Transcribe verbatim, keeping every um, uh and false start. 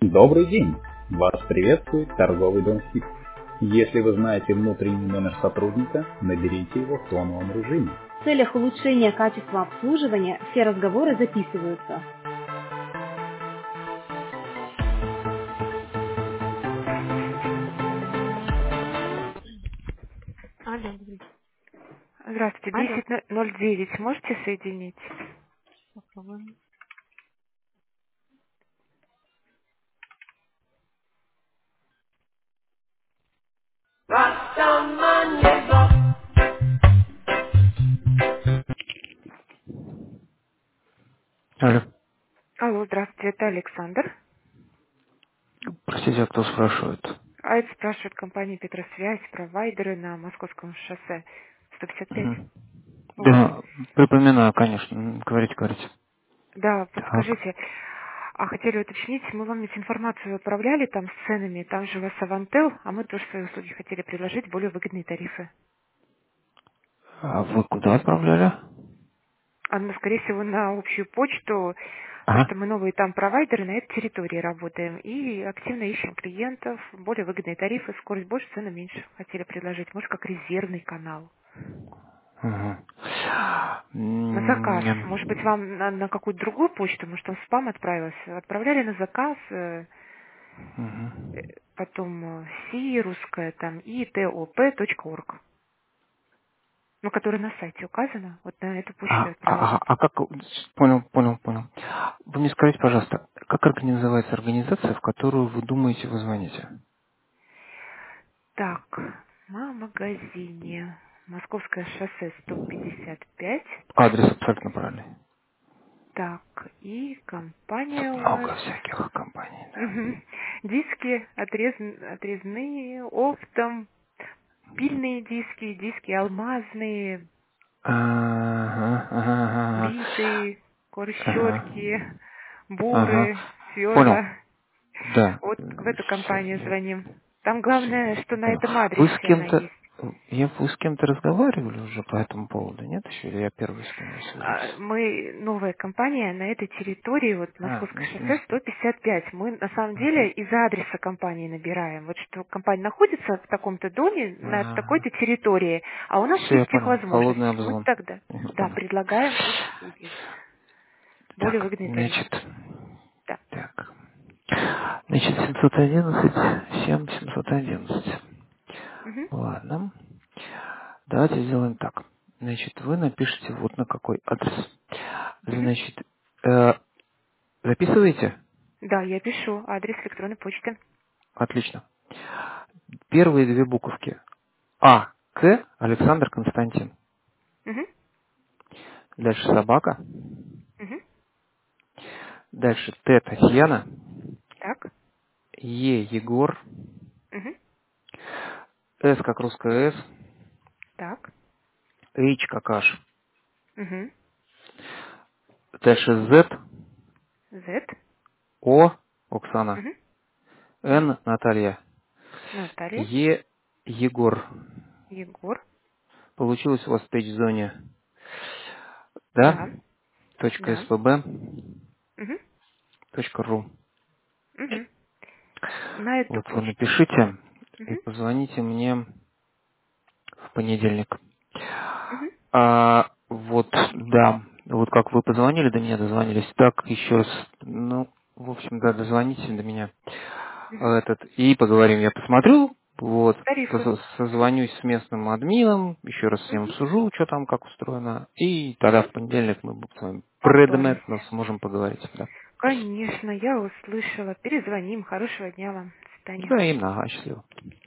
Добрый день! Вас приветствует торговый дом СИП. Если вы знаете внутренний номер сотрудника, наберите его в тоновом режиме. В целях улучшения качества обслуживания все разговоры записываются. Алло. Здравствуйте, Алло. десять ноль девять, можете соединить? Попробуем. Алло. Алло, здравствуйте, это Александр. Простите, а кто спрашивает? А это спрашивает компания Петросвязь, провайдеры на Московском шоссе сто пятьдесят пять. Мгм. Вот. Да, припоминаю, конечно. М, Говорите, говорите. Да, Так. подскажите, а хотели уточнить, мы вам ведь информацию отправляли там с ценами, там же у вас Авантел, а мы тоже свои услуги хотели предложить, более выгодные тарифы. А вы куда отправляли? А, ну, скорее всего, на общую почту, потому Ага. что мы новые там провайдеры на этой территории работаем и активно ищем клиентов, более выгодные тарифы, скорость больше, цены меньше. Хотели предложить, может, как резервный канал. Мгм. На заказ. М, Может быть, вам на, на какую-то другую почту, может, он в спам отправился. Отправляли на заказ, э, э, мгм. потом э, си русская там и топ.орг, ну, которая на сайте указана, вот на эту почту А, и а, а- отправляли. а как... Понял, понял, понял. Вы мне скажите, пожалуйста, как организовывается организация, в которую вы думаете, вы звоните? Так, на магазине. Московское шоссе сто пятьдесят пять. Адрес абсолютно правильный. Так, и компания Тут у вас. много всяких компаний, да. Мгм. Диски отрез- отрезные, оптом, пильные диски, диски алмазные, Ага, ага, ага, битые, ага, корщетки, ага. буры, Понял. сверла. Да. Вот в эту компанию Все, звоним. Там все, главное, что я на понял. этом Вы с адресе она кем-то, есть. я, вы с кем-то разговаривали уже по этому поводу, нет еще? Или я первый, с кем я А, свяжусь? Мы новая компания на этой территории, вот А, Московское не, с- не, шоссе с- сто пятьдесят пять. Мы на самом ага, деле из адреса компании набираем. Вот что компания находится в таком-то доме на ага. такой-то территории, а у нас Все, я есть понял. Холодный техвозможность. Мы обзвон. тогда, Я да, понял. предлагаем услуги, более Так, выгодные тарифы. значит, Да. так. Значит, семьсот одиннадцать, семь семьсот одиннадцать. Мгм. Ладно. Давайте сделаем так. Значит, вы напишите вот на какой адрес. Мгм. Значит, э, записываете? Да, я пишу адрес электронной почты. Отлично. Первые две буковки. А, К, Александр Константин. Мгм. Дальше собака. Мгм. Дальше Т, Татьяна. Так. Е, Егор. Мгм. С, как русская С. Так. H, как H. Мгм. Дальше Z, Z. О, Оксана. Мгм. Да. Н, Наталья. Наталья. Е, Егор. Егор. Получилось у вас в пейдж-зоне, да? Да. Точка Да. .спб, Мгм. точка ру. Мгм. На эту Вот вы почту. напишите и Мгм. позвоните мне в понедельник. Мгм. А, вот, да, вот как вы позвонили до меня, дозвонились, так еще раз, ну, в общем, да, дозвоните до меня Мгм. этот, и поговорим. Я посмотрю, вот, Тарифы. соз- созвонюсь с местным админом, еще раз всем Мгм. сужу, что там, как устроено, и тогда Мгм. в понедельник мы с вами предметно Повторимся. сможем поговорить, да. Конечно, я услышала. Перезвоним. Хорошего дня вам. До свидания. Взаимно, ага, счастливо.